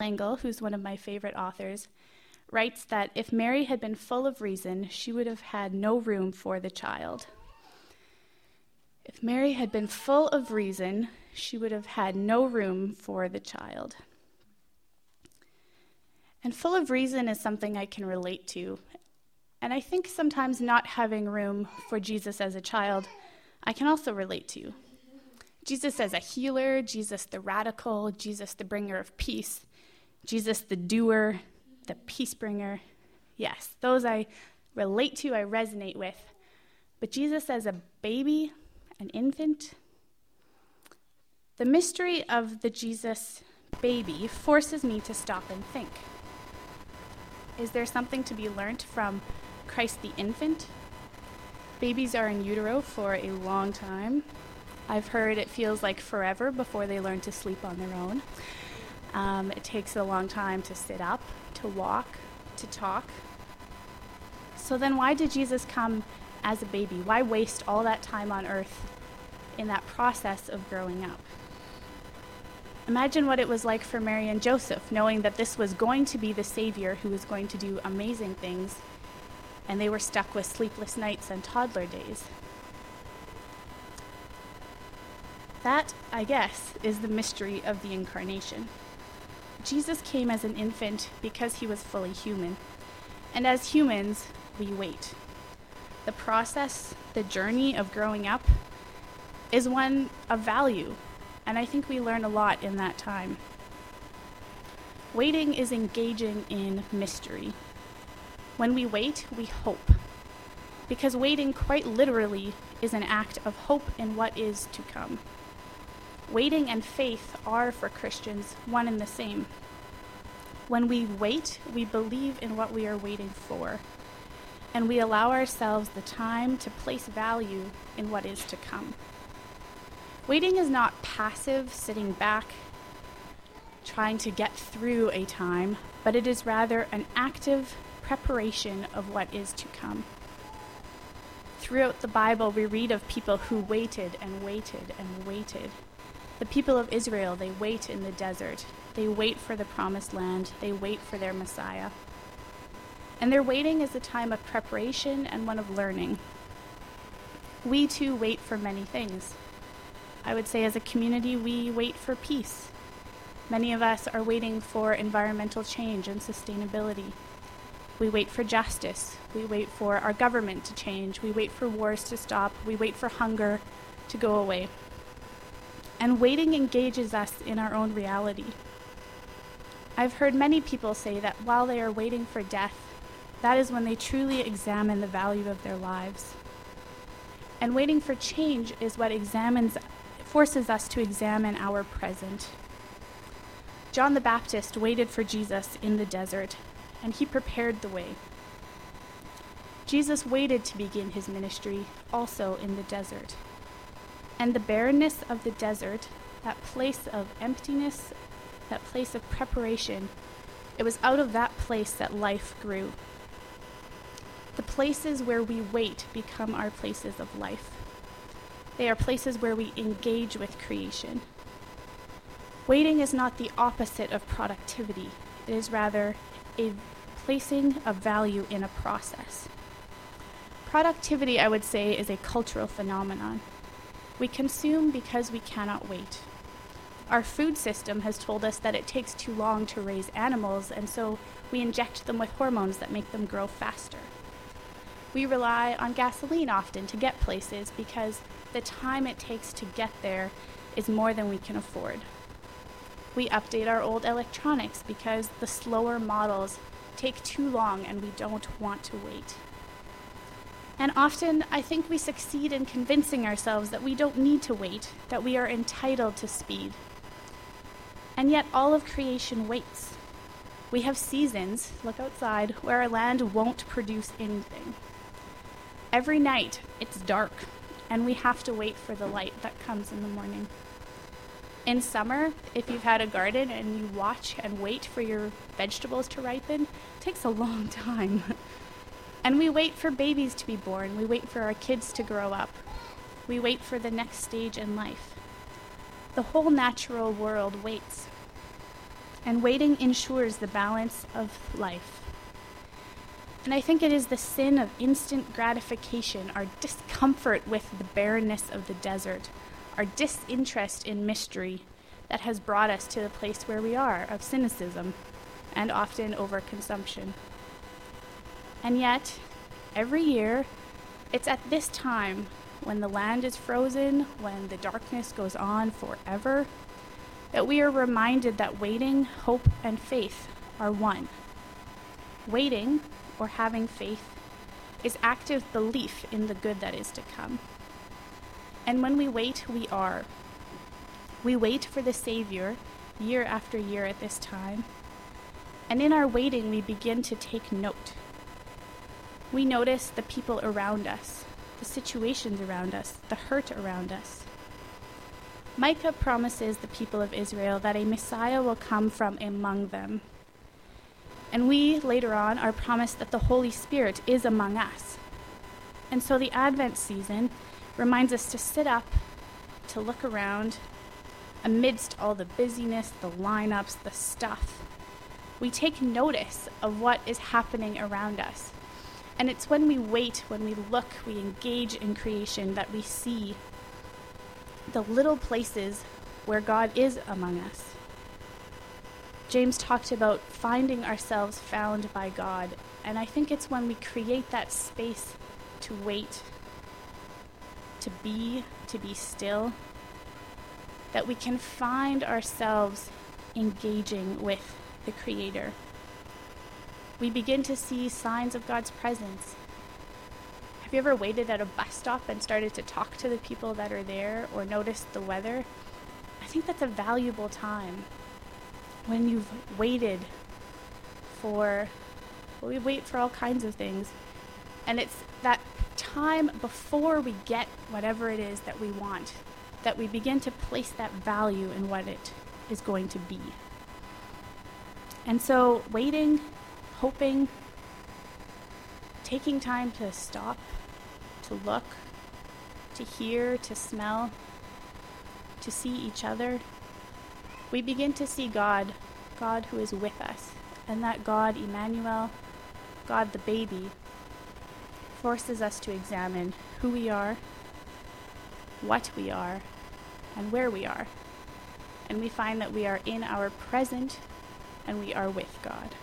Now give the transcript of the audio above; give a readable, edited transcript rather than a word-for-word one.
Engel, who's one of my favorite authors, writes that if Mary had been full of reason, she would have had no room for the child. If Mary had been full of reason, she would have had no room for the child. And full of reason is something I can relate to. And I think sometimes not having room for Jesus as a child, I can also relate to. Jesus as a healer, Jesus the radical, Jesus the bringer of peace, Jesus the doer, the peace bringer. Yes, those I relate to, I resonate with. But Jesus as a baby, an infant, the mystery of the Jesus baby forces me to stop and think. Is there something to be learnt from Christ the infant? Babies are in utero for a long time. I've heard it feels like forever before they learn to sleep on their own. It takes a long time to sit up, to walk, to talk. So then why did Jesus come as a baby? Why waste all that time on earth in that process of growing up? Imagine what it was like for Mary and Joseph, knowing that this was going to be the Savior who was going to do amazing things, and they were stuck with sleepless nights and toddler days. That, I guess, is the mystery of the incarnation. Jesus came as an infant because he was fully human. And as humans, we wait. The process, the journey of growing up, is one of value. And I think we learn a lot in that time. Waiting is engaging in mystery. When we wait, we hope. Because waiting, quite literally, is an act of hope in what is to come. Waiting and faith are, for Christians, one and the same. When we wait, we believe in what we are waiting for, and we allow ourselves the time to place value in what is to come. Waiting is not passive, sitting back, trying to get through a time, but it is rather an active preparation of what is to come. Throughout the Bible, we read of people who waited and waited and waited. The people of Israel, they wait in the desert. They wait for the promised land. They wait for their Messiah. And their waiting is a time of preparation and one of learning. We too wait for many things. I would say as a community, we wait for peace. Many of us are waiting for environmental change and sustainability. We wait for justice. We wait for our government to change. We wait for wars to stop. We wait for hunger to go away. And waiting engages us in our own reality. I've heard many people say that while they are waiting for death, that is when they truly examine the value of their lives. And waiting for change is what forces us to examine our present. John the Baptist waited for Jesus in the desert, and he prepared the way. Jesus waited to begin his ministry also in the desert. And the barrenness of the desert, that place of emptiness, that place of preparation, it was out of that place that life grew. The places where we wait become our places of life. They are places where we engage with creation. Waiting is not the opposite of productivity. It is rather a placing of value in a process. Productivity, I would say, is a cultural phenomenon. We consume because we cannot wait. Our food system has told us that it takes too long to raise animals, and so we inject them with hormones that make them grow faster. We rely on gasoline often to get places because the time it takes to get there is more than we can afford. We update our old electronics because the slower models take too long and we don't want to wait. And often, I think we succeed in convincing ourselves that we don't need to wait, that we are entitled to speed. And yet, all of creation waits. We have seasons, look outside, where our land won't produce anything. Every night, it's dark, and we have to wait for the light that comes in the morning. In summer, if you've had a garden and you watch and wait for your vegetables to ripen, it takes a long time. And we wait for babies to be born. We wait for our kids to grow up. We wait for the next stage in life. The whole natural world waits. And waiting ensures the balance of life. And I think it is the sin of instant gratification, our discomfort with the barrenness of the desert, our disinterest in mystery that has brought us to the place where we are, of cynicism and often overconsumption. And yet, every year, it's at this time when the land is frozen, when the darkness goes on forever, that we are reminded that waiting, hope, and faith are one. Waiting, or having faith, is active belief in the good that is to come. And when we wait, we are. We wait for the Savior year after year at this time. And in our waiting, we begin to take note. We notice the people around us, the situations around us, the hurt around us. Micah promises the people of Israel that a Messiah will come from among them. And we, later on, are promised that the Holy Spirit is among us. And so the Advent season reminds us to sit up, to look around, amidst all the busyness, the lineups, the stuff. We take notice of what is happening around us. And it's when we wait, when we look, we engage in creation, that we see the little places where God is among us. James talked about finding ourselves found by God, and I think it's when we create that space to wait, to be still, that we can find ourselves engaging with the Creator. We begin to see signs of God's presence. Have you ever waited at a bus stop and started to talk to the people that are there, or noticed the weather? I think that's a valuable time. When you've waited we wait for all kinds of things. And it's that time before we get whatever it is that we want, that we begin to place that value in what it is going to be. And so waiting, hoping, taking time to stop, to look, to hear, to smell, to see each other, we begin to see God who is with us, and that God, Emmanuel, God the baby, forces us to examine who we are, what we are, and where we are. And we find that we are in our present, and we are with God.